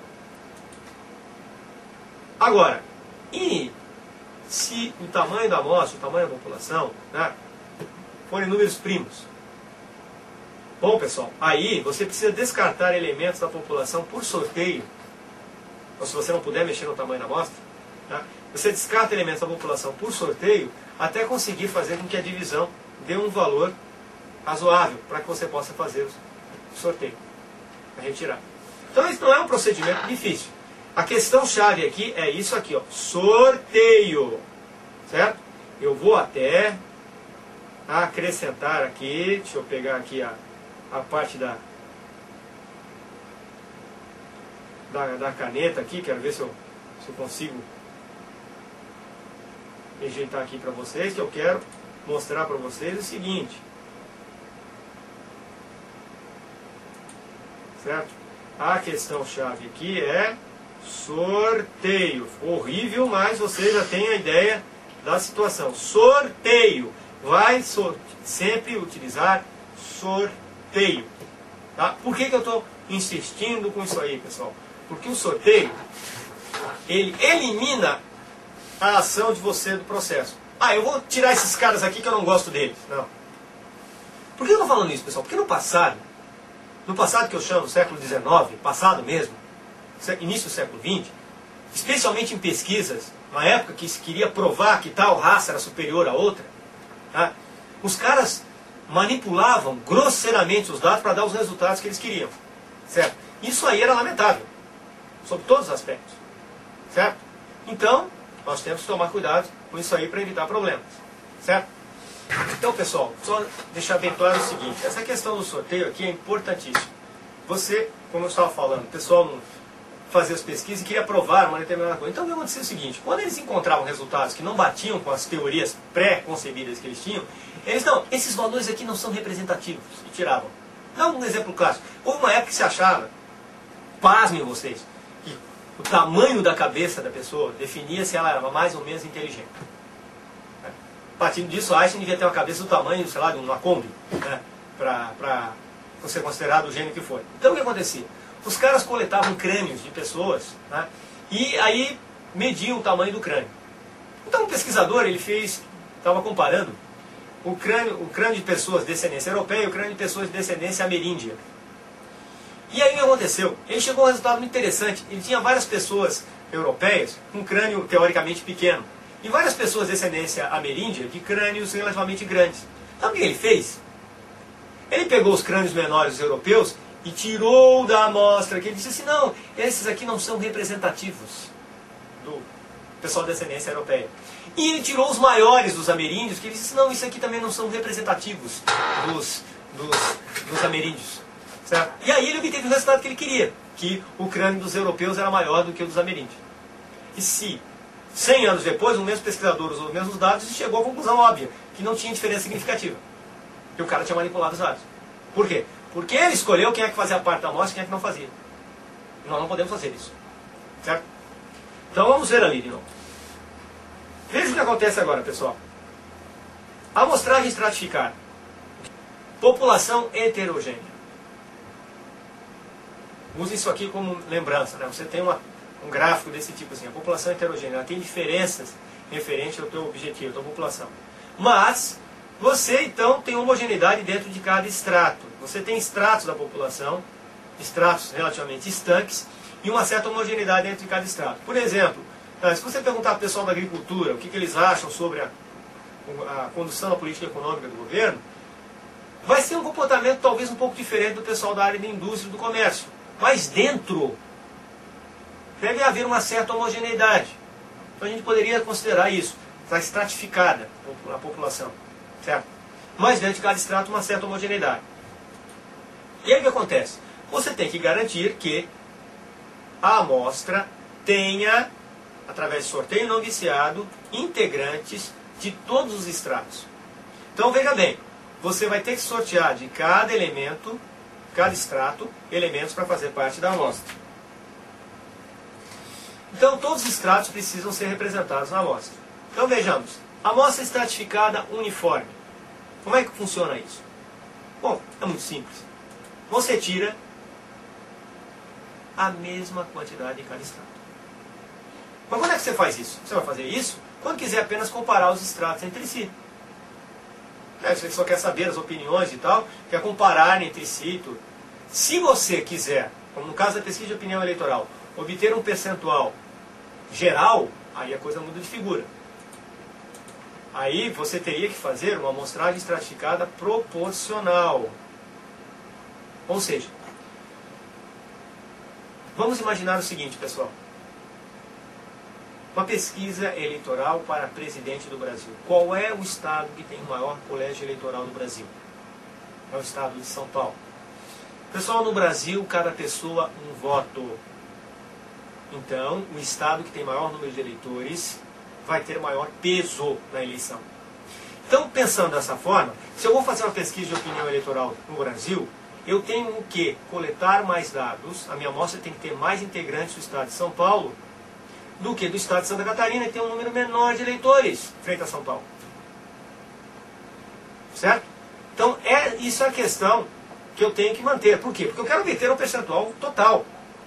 Agora, e se o tamanho da amostra, o tamanho da população, né, forem números primos? Bom, pessoal, aí você precisa descartar elementos da população por sorteio, ou se você não puder mexer no tamanho da amostra, tá? Você descarta elementos da população por sorteio até conseguir fazer com que a divisão dê um valor razoável para que você possa fazer o sorteio, para retirar. Então isso não é um procedimento difícil. A questão chave aqui é isso aqui, ó, sorteio, certo? Eu vou até acrescentar aqui, deixa eu pegar aqui a parte da caneta aqui, quero ver se eu consigo rejeitar aqui para vocês, que eu quero mostrar para vocês o seguinte, certo? A questão chave aqui é sorteio. Horrível, mas você já tem a ideia da situação. Sorteio. Vai sempre utilizar sorteio. Tá? Por que eu estou insistindo com isso aí, pessoal? Porque o sorteio, ele elimina a ação de você do processo. Ah, eu vou tirar esses caras aqui que eu não gosto deles. Não. Por que eu estou falando isso, pessoal? Porque no passado que eu chamo século XIX, passado mesmo, início do século XX, especialmente em pesquisas, na época que se queria provar que tal raça era superior a outra, tá? Os caras manipulavam grosseiramente os dados para dar os resultados que eles queriam. Certo? Isso aí era lamentável, sob todos os aspectos. Certo? Então, nós temos que tomar cuidado com isso aí para evitar problemas. Certo? Então, pessoal, só deixar bem claro o seguinte, essa questão do sorteio aqui é importantíssima. Você, como eu estava falando, o pessoal não fazia as pesquisas e queria provar uma determinada coisa. Então, o que acontecia é o seguinte, quando eles encontravam resultados que não batiam com as teorias pré-concebidas que eles tinham, eles, não, esses valores aqui não são representativos, e tiravam. Dá um exemplo clássico. Houve uma época que se achava, pasmem vocês, que o tamanho da cabeça da pessoa definia se ela era mais ou menos inteligente. Partindo disso, Einstein devia ter uma cabeça do tamanho, sei lá, de uma Kombi, né, para ser considerado o gênio que foi. Então o que acontecia? Os caras coletavam crânios de pessoas, né, e aí mediam o tamanho do crânio. Então o pesquisador, ele estava comparando o crânio de pessoas de descendência europeia e o crânio de pessoas de descendência ameríndia. E aí o que aconteceu? Ele chegou a um resultado muito interessante. Ele tinha várias pessoas europeias com um crânio teoricamente pequeno. E várias pessoas de descendência ameríndia de crânios relativamente grandes. Então o que ele fez? Ele pegou os crânios menores europeus e tirou da amostra, que ele disse assim, não, esses aqui não são representativos do pessoal de descendência europeia. E ele tirou os maiores dos ameríndios, que ele disse, não, isso aqui também não são representativos dos ameríndios. Certo? E aí ele obteve o resultado que ele queria, que o crânio dos europeus era maior do que o dos ameríndios. E se 100 anos depois, o mesmo pesquisador usou os mesmos dados e chegou à conclusão óbvia, que não tinha diferença significativa. Que o cara tinha manipulado os dados. Por quê? Porque ele escolheu quem é que fazia parte da amostra e quem é que não fazia. E nós não podemos fazer isso. Certo? Então vamos ver ali de novo. Veja o que acontece agora, pessoal. Amostragem estratificada. População heterogênea. Use isso aqui como lembrança, né? Você tem um gráfico desse tipo assim. A população heterogênea, ela tem diferenças referente ao teu objetivo, à tua população. Mas você então tem homogeneidade dentro de cada extrato. Você tem estratos da população, estratos relativamente estanques, e uma certa homogeneidade dentro de cada extrato. Por exemplo, se você perguntar para o pessoal da agricultura o que eles acham sobre a condução da política econômica do governo, vai ser um comportamento talvez um pouco diferente do pessoal da área da indústria e do comércio. Mas dentro deve haver uma certa homogeneidade. Então a gente poderia considerar isso, está estratificada a população. Certo? Mas dentro de cada extrato uma certa homogeneidade. E aí o que acontece? Você tem que garantir que a amostra tenha, através de sorteio não viciado, integrantes de todos os extratos. Então veja bem, você vai ter que sortear de cada elemento, cada extrato, elementos para fazer parte da amostra. Então todos os extratos precisam ser representados na amostra. Então vejamos, amostra estratificada uniforme. Como é que funciona isso? Bom, é muito simples. Você tira a mesma quantidade em cada extrato. Mas quando é que você faz isso? Você vai fazer isso quando quiser apenas comparar os extratos entre si. Você só quer saber as opiniões e tal, quer comparar entre si e tudo. Se você quiser, como no caso da pesquisa de opinião eleitoral, obter um percentual geral, aí a coisa muda de figura. Aí você teria que fazer uma amostragem estratificada proporcional. Ou seja, vamos imaginar o seguinte, pessoal. Uma pesquisa eleitoral para presidente do Brasil. Qual é o estado que tem o maior colégio eleitoral do Brasil? É o estado de São Paulo. Pessoal, no Brasil, cada pessoa um voto. Então, o estado que tem maior número de eleitores vai ter maior peso na eleição. Então, pensando dessa forma, se eu vou fazer uma pesquisa de opinião eleitoral no Brasil, eu tenho que coletar mais dados, a minha amostra tem que ter mais integrantes do estado de São Paulo do que do estado de Santa Catarina, que tem um número menor de eleitores frente a São Paulo. Certo? Então, isso é a questão que eu tenho que manter. Por quê? Porque eu quero obter um percentual total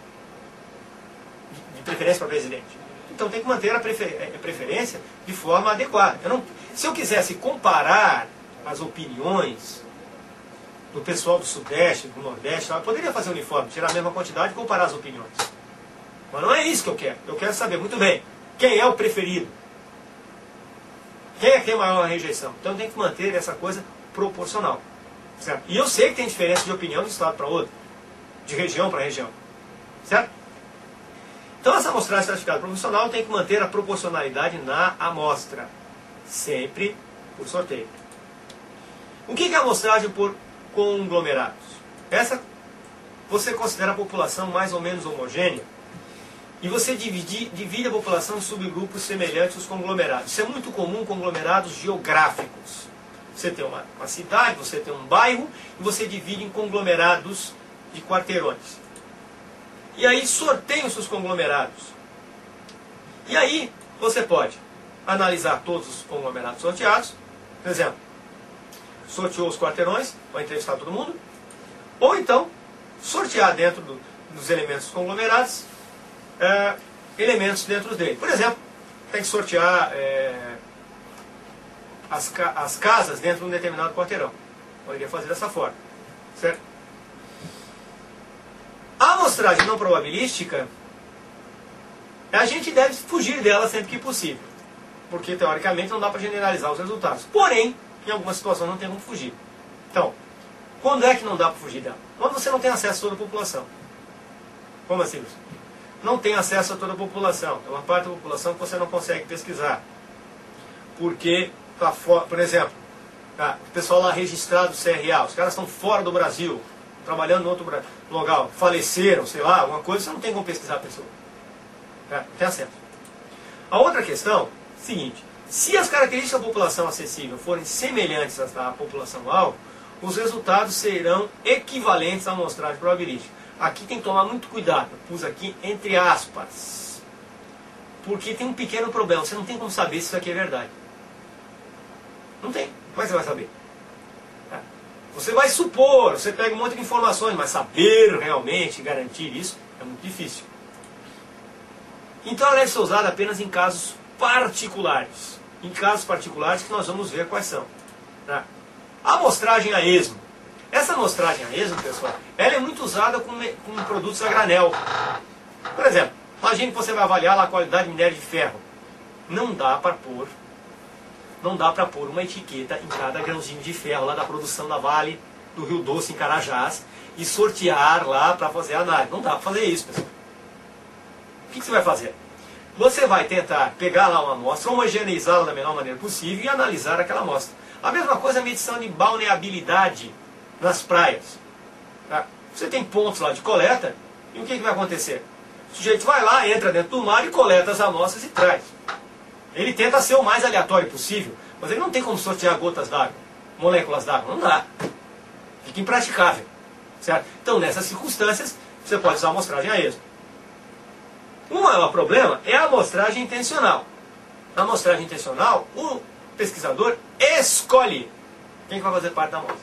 de preferência para presidente. Então tem que manter a preferência de forma adequada. Se eu quisesse comparar as opiniões do pessoal do Sudeste, do Nordeste, eu poderia fazer uniforme, tirar a mesma quantidade e comparar as opiniões. Mas não é isso que eu quero. Eu quero saber muito bem quem é o preferido. Quem é que tem maior rejeição. Então tem que manter essa coisa proporcional. Certo? E eu sei que tem diferença de opinião de um estado para outro, de região para região. Certo? Então essa amostragem estratificada proporcional tem que manter a proporcionalidade na amostra, sempre por sorteio. O que é a amostragem por conglomerados? Essa você considera a população mais ou menos homogênea e você divide a população em subgrupos semelhantes aos conglomerados. Isso é muito comum em conglomerados geográficos. Você tem uma cidade, você tem um bairro e você divide em conglomerados de quarteirões. E aí sorteia os seus conglomerados. E aí você pode analisar todos os conglomerados sorteados. Por exemplo, sorteou os quarteirões, vai entrevistar todo mundo. Ou então, sortear dentro dos elementos dos conglomerados, elementos dentro dele. Por exemplo, tem que sortear as casas dentro de um determinado quarteirão. Poderia fazer dessa forma. Certo? A amostragem não probabilística, a gente deve fugir dela sempre que possível. Porque, teoricamente, não dá para generalizar os resultados. Porém, em algumas situações não tem como fugir. Então, quando é que não dá para fugir dela? Quando você não tem acesso a toda a população. Como assim, Luciano? Não tem acesso a toda a população. É uma parte da população que você não consegue pesquisar. Porque, por exemplo, o pessoal lá registrado do CRA, os caras estão fora do Brasil, trabalhando em outro lugar, faleceram, sei lá, alguma coisa, você não tem como pesquisar a pessoa. Não tem acesso. A outra questão, seguinte, se as características da população acessível forem semelhantes às da população-alvo, os resultados serão equivalentes à amostragem probabilística. Aqui tem que tomar muito cuidado, pus aqui entre aspas, porque tem um pequeno problema, você não tem como saber se isso aqui é verdade. Não tem, como é que você vai saber? Você vai supor, você pega um monte de informações, mas saber realmente, garantir isso, é muito difícil. Então ela deve ser usada apenas em casos particulares. Em casos particulares que nós vamos ver quais são. Tá? A amostragem a esmo. Essa amostragem a esmo, pessoal, ela é muito usada com produtos a granel. Por exemplo, imagine que você vai avaliar lá a qualidade de minério de ferro. Não dá para pôr uma etiqueta em cada grãozinho de ferro lá da produção da Vale do Rio Doce, em Carajás, e sortear lá para fazer a análise. Não dá para fazer isso, pessoal. O que você vai fazer? Você vai tentar pegar lá uma amostra, homogeneizá-la da melhor maneira possível e analisar aquela amostra. A mesma coisa a medição de balneabilidade nas praias. Tá? Você tem pontos lá de coleta, e o que vai acontecer? O sujeito vai lá, entra dentro do mar e coleta as amostras e traz. Ele tenta ser o mais aleatório possível, mas ele não tem como sortear gotas d'água, moléculas d'água, não dá. Fica impraticável. Certo? Então, nessas circunstâncias, você pode usar a amostragem a esmo. O maior problema é a amostragem intencional. Na amostragem intencional, o pesquisador escolhe quem vai fazer parte da amostra.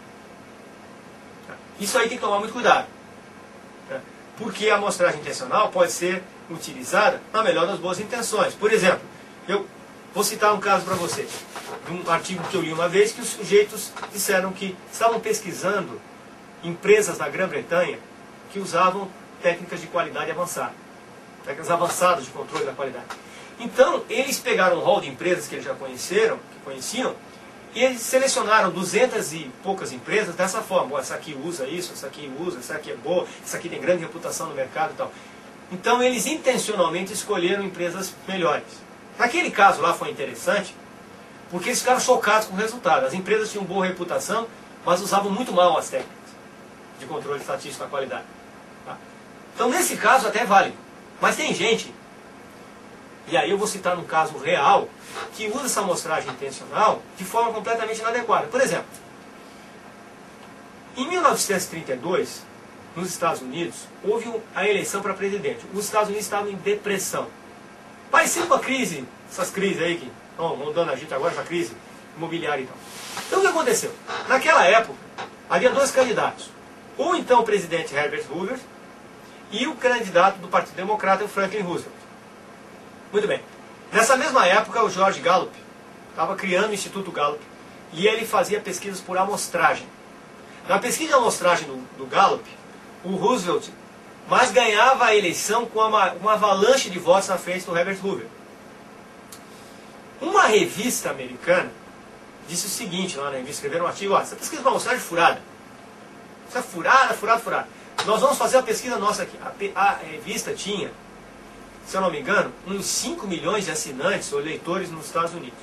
Isso aí tem que tomar muito cuidado. Porque a amostragem intencional pode ser utilizada na melhor das boas intenções. Por exemplo, eu vou citar um caso para você. De um artigo que eu li uma vez, que os sujeitos disseram que estavam pesquisando empresas da Grã-Bretanha que usavam técnicas de qualidade avançada. Técnicas avançadas de controle da qualidade. Então, eles pegaram um rol de empresas que eles já conheciam, e eles selecionaram 200 e poucas empresas dessa forma. Essa aqui usa isso, essa aqui usa, essa aqui é boa, essa aqui tem grande reputação no mercado e tal. Então, eles intencionalmente escolheram empresas melhores. Naquele caso lá foi interessante, porque eles ficaram chocados com o resultado. As empresas tinham boa reputação, mas usavam muito mal as técnicas de controle estatístico da qualidade. Tá? Então, nesse caso, até é válido. Mas tem gente, e aí eu vou citar um caso real, que usa essa amostragem intencional de forma completamente inadequada. Por exemplo, em 1932, nos Estados Unidos, houve a eleição para presidente. Os Estados Unidos estavam em depressão. Parecido com a crise, essas crises aí que estão rondando a gente agora, essa crise imobiliária e tal. Então o que aconteceu? Naquela época, havia dois candidatos. Ou então o presidente Herbert Hoover e o candidato do Partido Democrata, o Franklin Roosevelt. Muito bem. Nessa mesma época, o George Gallup estava criando o Instituto Gallup e ele fazia pesquisas por amostragem. Na pesquisa de amostragem do Gallup, o Roosevelt mas ganhava a eleição com uma avalanche de votos na frente do Herbert Hoover. Uma revista americana disse o seguinte, lá na revista, escreveram um artigo, essa pesquisa de amostragem é furada. Isso é furada. Nós vamos fazer a pesquisa nossa aqui. A revista tinha, se eu não me engano, uns 5 milhões de assinantes ou leitores nos Estados Unidos.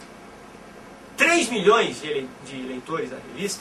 3 milhões de leitores da revista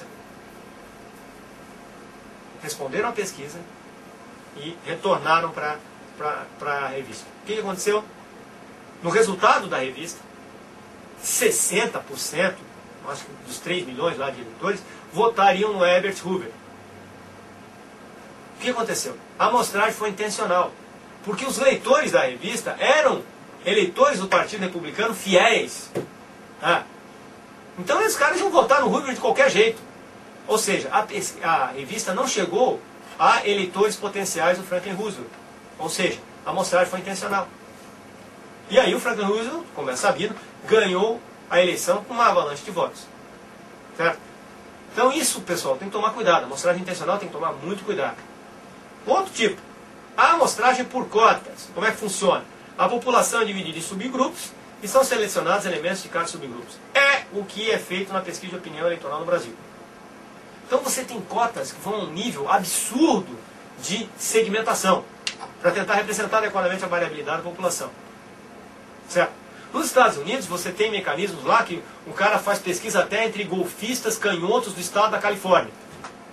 responderam à pesquisa e retornaram para a revista. O que aconteceu? No resultado da revista, 60%, acho que dos 3 milhões lá de eleitores, votariam no Herbert Hoover. O que aconteceu? A amostragem foi intencional. Porque os leitores da revista eram eleitores do Partido Republicano fiéis. Tá? Então esses caras iam votar no Hoover de qualquer jeito. Ou seja, a revista não chegou a eleitores potenciais do Franklin Roosevelt. Ou seja, a amostragem foi intencional. E aí o Franklin Roosevelt, como é sabido, ganhou a eleição com uma avalanche de votos. Certo? Então isso, pessoal, tem que tomar cuidado. A amostragem intencional tem que tomar muito cuidado. Outro tipo, a amostragem por cotas. Como é que funciona? A população é dividida em subgrupos e são selecionados elementos de cada subgrupos. É o que é feito na pesquisa de opinião eleitoral no Brasil. Então você tem cotas que vão a um nível absurdo de segmentação para tentar representar adequadamente a variabilidade da população. Certo? Nos Estados Unidos você tem mecanismos lá que o cara faz pesquisa até entre golfistas canhotos do estado da Califórnia.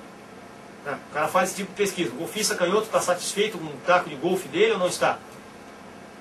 O cara faz esse tipo de pesquisa. O golfista canhoto está satisfeito com o taco de golfe dele ou não está?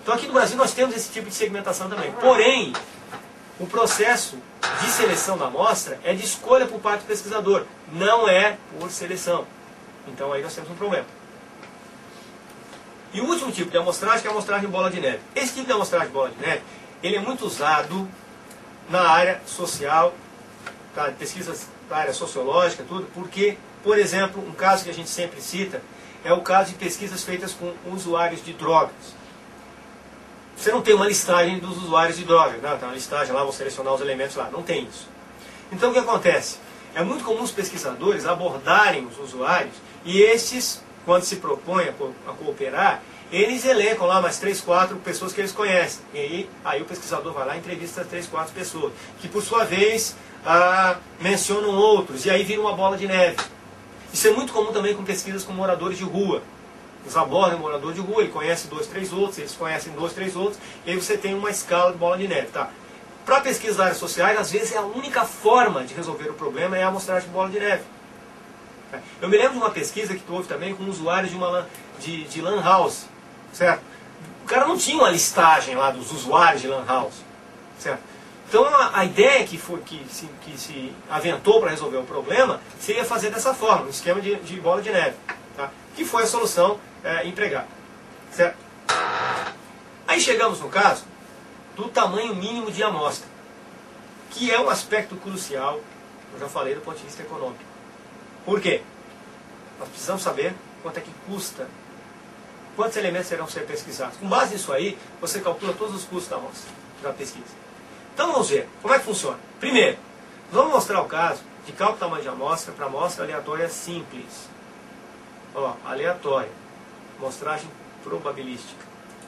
Então aqui no Brasil nós temos esse tipo de segmentação também. Porém, o processo de seleção da amostra é de escolha por parte do pesquisador, não é por seleção. Então aí nós temos um problema. E o último tipo de amostragem, que é a amostragem bola de neve. Esse tipo de amostragem bola de neve, ele é muito usado na área social, tá? Pesquisas da área sociológica, tudo, porque, por exemplo, um caso que a gente sempre cita é o caso de pesquisas feitas com usuários de drogas. Você não tem uma listagem dos usuários de drogas, né? Tem uma listagem lá, vou selecionar os elementos lá. Não tem isso. Então o que acontece? É muito comum os pesquisadores abordarem os usuários e estes, quando se propõem a cooperar, eles elencam lá mais 3, 4 pessoas que eles conhecem. E aí o pesquisador vai lá e entrevista 3, 4 pessoas, que por sua vez mencionam outros, e aí vira uma bola de neve. Isso é muito comum também com pesquisas com moradores de rua. Eles abordam um morador de rua, ele conhece 2, 3 outros, eles conhecem 2, 3 outros, e aí você tem uma escala de bola de neve. Tá? Para pesquisas das áreas sociais, às vezes é a única forma de resolver o problema é a amostragem de bola de neve. Eu me lembro de uma pesquisa que houve também com usuários de lan house, certo? O cara não tinha uma listagem lá dos usuários de lan house, certo? Então a ideia que se aventou para resolver o problema seria fazer dessa forma, um esquema de bola de neve, tá? Que foi a solução empregada, certo? Aí chegamos no caso do tamanho mínimo de amostra, que é um aspecto crucial, eu já falei, do ponto de vista econômico. Por quê? Nós precisamos saber quanto é que custa, quantos elementos serão ser pesquisados. Com base nisso aí, você calcula todos os custos da amostra, da pesquisa. Então vamos ver, como é que funciona? Primeiro, vamos mostrar o caso de cálculo do tamanho de amostra para amostra aleatória simples. Ó, aleatória, amostragem probabilística.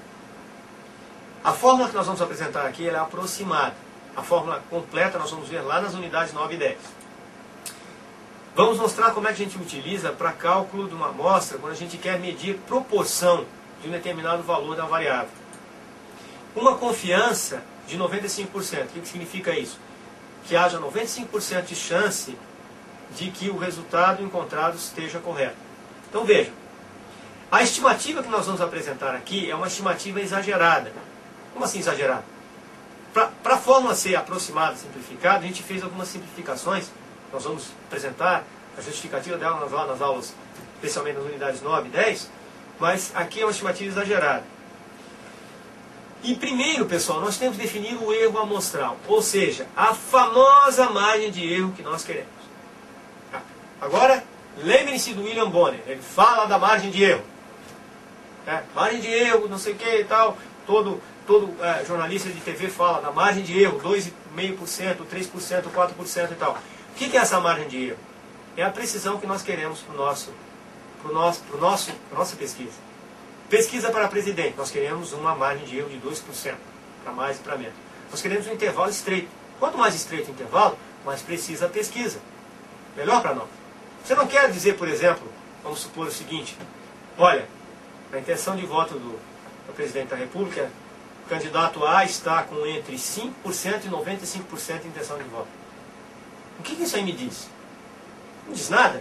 A fórmula que nós vamos apresentar aqui ela é aproximada. A fórmula completa nós vamos ver lá nas unidades 9 e 10. Vamos mostrar como é que a gente utiliza para cálculo de uma amostra quando a gente quer medir proporção de um determinado valor da variável. Uma confiança de 95%. O que significa isso? Que haja 95% de chance de que o resultado encontrado esteja correto. Então veja, a estimativa que nós vamos apresentar aqui é uma estimativa exagerada. Como assim exagerada? Para a fórmula ser aproximada, simplificada, a gente fez algumas simplificações. Nós vamos apresentar a justificativa dela lá nas aulas, especialmente nas unidades 9 e 10, mas aqui é uma estimativa exagerada. E primeiro, pessoal, nós temos que definir o erro amostral, ou seja, a famosa margem de erro que nós queremos. Agora, lembrem-se do William Bonner, ele fala da margem de erro. Margem de erro, não sei o que e tal, todo jornalista de TV fala da margem de erro, 2,5%, 3%, 4% e tal. O que é essa margem de erro? É a precisão que nós queremos para a nossa pesquisa. Pesquisa para presidente, nós queremos uma margem de erro de 2%, para mais e para menos. Nós queremos um intervalo estreito. Quanto mais estreito o intervalo, mais precisa a pesquisa. Melhor para nós. Você não quer dizer, por exemplo, vamos supor o seguinte, olha, a intenção de voto do presidente da República, o candidato A está com entre 5% e 95% de intenção de voto. O que isso aí me diz? Não diz nada.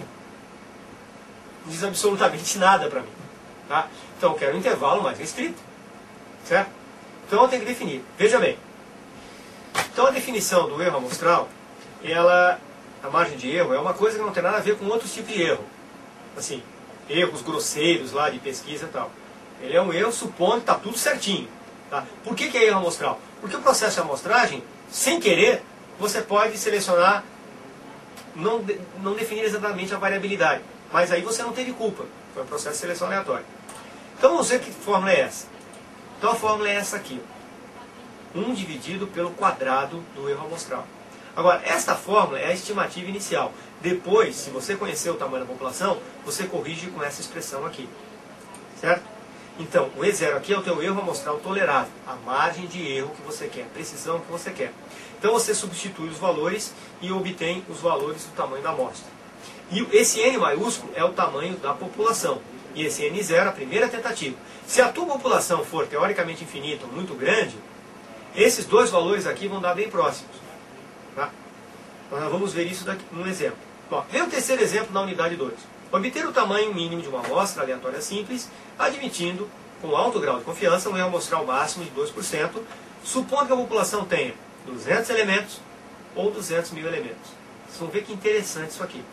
Não diz absolutamente nada para mim. Tá? Então eu quero um intervalo mais restrito. Certo? Então eu tenho que definir. Veja bem. Então a definição do erro amostral, a margem de erro, é uma coisa que não tem nada a ver com outros tipos de erro. Assim, erros grosseiros lá de pesquisa e tal. Ele é um erro supondo que está tudo certinho. Tá? Por que é erro amostral? Porque o processo de amostragem, sem querer, você pode selecionar, não definir exatamente a variabilidade. Mas aí você não teve culpa. Foi um processo de seleção aleatória. Então vamos ver que fórmula é essa. Então a fórmula é essa aqui. 1 dividido pelo quadrado do erro amostral. Agora, esta fórmula é a estimativa inicial. Depois, se você conhecer o tamanho da população, você corrige com essa expressão aqui. Certo? Então, o E0 aqui é o teu erro amostral tolerável. A margem de erro que você quer, a precisão que você quer. Então você substitui os valores e obtém os valores do tamanho da amostra. E esse N maiúsculo é o tamanho da população. E esse N0 é a primeira tentativa. Se a tua população for teoricamente infinita ou muito grande, esses dois valores aqui vão dar bem próximos. Tá? Nós vamos ver isso daqui num exemplo. Bom, vem o terceiro exemplo na unidade 2. Obter o tamanho mínimo de uma amostra aleatória simples, admitindo com alto grau de confiança, um erro amostral máximo de 2%, supondo que a população tenha 200 elementos ou 200 mil elementos. Vocês vão ver que interessante isso aqui.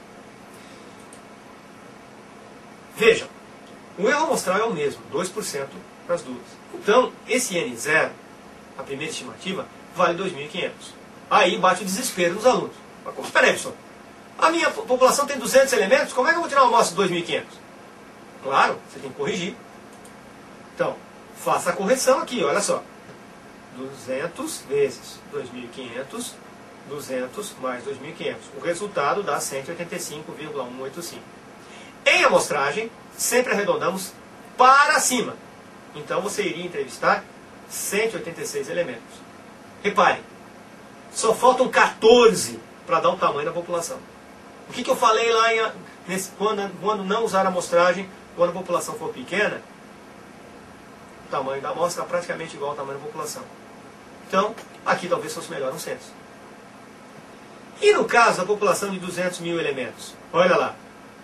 Vejam, o erro amostral é o mesmo, 2% para as duas. Então, esse N0, a primeira estimativa, vale 2.500. Aí bate o desespero dos alunos. Mas, espera aí, pessoal. A minha população tem 200 elementos, como é que eu vou tirar uma amostra de 2.500? Claro, você tem que corrigir. Então, faça a correção aqui, olha só. 200 vezes 2.500, 200 mais 2.500. O resultado dá 185,185. Em amostragem, sempre arredondamos para cima. Então você iria entrevistar 186 elementos. Repare, só faltam 14 para dar o tamanho da população. O que eu falei lá quando não usar a amostragem, quando a população for pequena, o tamanho da amostra é praticamente igual ao tamanho da população. Então, aqui talvez fosse melhor um censo. E no caso da população de 200 mil elementos? Olha lá.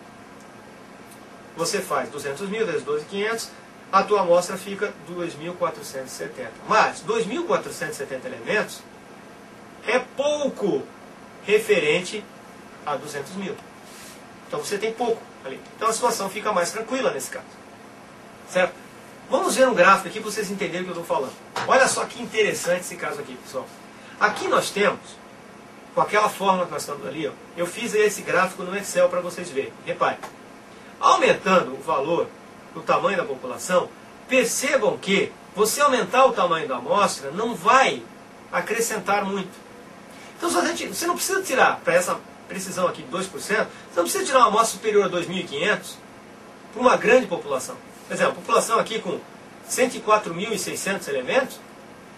Você faz 200 mil vezes 12.500, a tua amostra fica 2.470. Mas 2.470 elementos é pouco referente a 200 mil. Então você tem pouco ali. Então a situação fica mais tranquila nesse caso. Certo? Vamos ver um gráfico aqui para vocês entenderem o que eu estou falando. Olha só que interessante esse caso aqui, pessoal. Aqui nós temos, com aquela fórmula que nós estamos ali, ó, eu fiz esse gráfico no Excel para vocês verem. Repare. Aumentando o valor do tamanho da população, percebam que você aumentar o tamanho da amostra não vai acrescentar muito. Então você não precisa tirar, para essa precisão aqui de 2%, você não precisa tirar uma amostra superior a 2.500 para uma grande população. Por exemplo, a população aqui com 104.600 elementos, se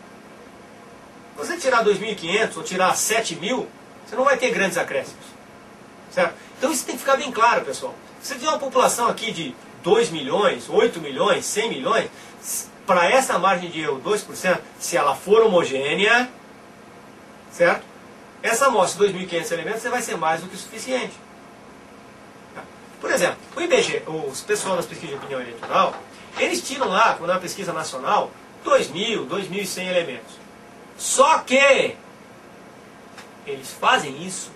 você tirar 2.500 ou tirar 7.000, você não vai ter grandes acréscimos. Certo? Então isso tem que ficar bem claro, pessoal. Se você tiver uma população aqui de 2 milhões, 8 milhões, 100 milhões, para essa margem de erro 2%, se ela for homogênea, certo? Essa amostra de 2.500 elementos vai ser mais do que o suficiente. Por exemplo, o IBGE, os pessoal das pesquisas de opinião eleitoral, eles tiram lá, quando é uma pesquisa nacional, 2.000, 2.100 elementos. Só que eles fazem isso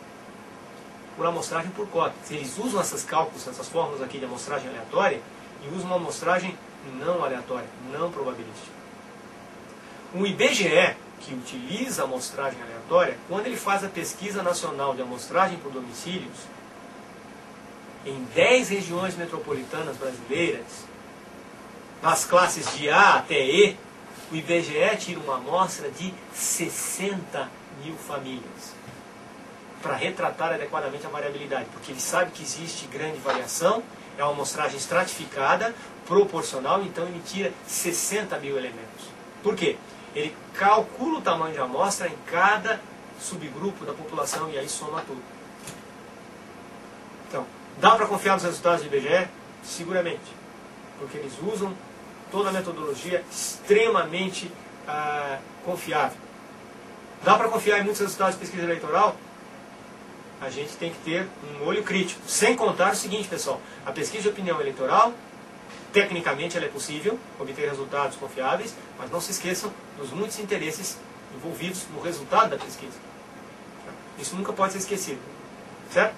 por amostragem por cota. Eles usam esses cálculos, essas fórmulas aqui de amostragem aleatória, e usam uma amostragem não aleatória, não probabilística. O IBGE, que utiliza a amostragem aleatória, quando ele faz a pesquisa nacional de amostragem por domicílios, em 10 regiões metropolitanas brasileiras, nas classes de A até E, o IBGE tira uma amostra de 60 mil famílias, para retratar adequadamente a variabilidade, porque ele sabe que existe grande variação, é uma amostragem estratificada, proporcional, então ele tira 60 mil elementos. Por quê? Ele calcula o tamanho de amostra em cada subgrupo da população e aí soma tudo. Então, dá para confiar nos resultados do IBGE? Seguramente, porque eles usam toda a metodologia extremamente confiável. Dá para confiar em muitos resultados de pesquisa eleitoral? A gente tem que ter um olho crítico. Sem contar o seguinte, pessoal, a pesquisa de opinião eleitoral, tecnicamente ela é possível obter resultados confiáveis, mas não se esqueçam dos muitos interesses envolvidos no resultado da pesquisa. Isso nunca pode ser esquecido. Certo?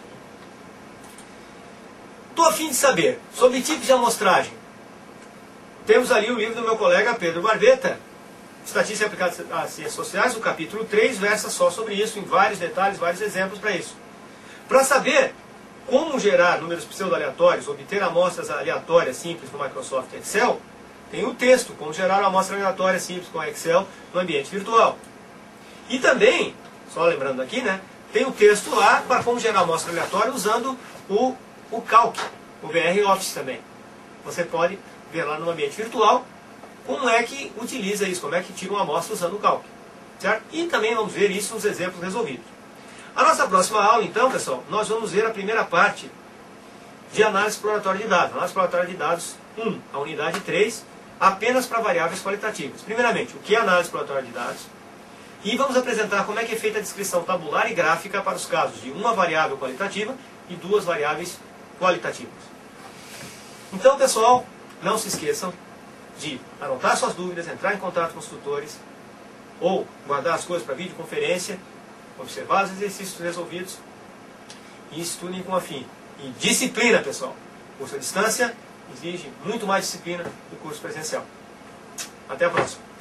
Estou a fim de saber sobre tipos de amostragem. Temos ali o livro do meu colega Pedro Barbeta, Estatística aplicada às Ciências Sociais, o capítulo 3 versa só sobre isso, em vários detalhes, vários exemplos para isso. Para saber como gerar números pseudo-aleatórios, obter amostras aleatórias simples no Microsoft Excel, tem o texto, como gerar uma amostra aleatória simples com Excel no ambiente virtual. E também, só lembrando aqui, né, tem o texto lá para como gerar amostra aleatória usando o Calc, o BR Office também. Você pode ver lá no ambiente virtual como é que utiliza isso, como é que tira uma amostra usando o Calc. Certo? E também vamos ver isso nos exemplos resolvidos. A nossa próxima aula, então, pessoal, nós vamos ver a primeira parte de análise exploratória de dados. Análise exploratória de dados 1, a unidade 3, apenas para variáveis qualitativas. Primeiramente, o que é análise exploratória de dados? E vamos apresentar como é que é feita a descrição tabular e gráfica para os casos de uma variável qualitativa e duas variáveis qualitativas. Então, pessoal, não se esqueçam, de anotar suas dúvidas, entrar em contato com os tutores, ou guardar as coisas para videoconferência, observar os exercícios resolvidos e estudem com afim. E disciplina, pessoal. O curso à distância exige muito mais disciplina do curso presencial. Até a próxima.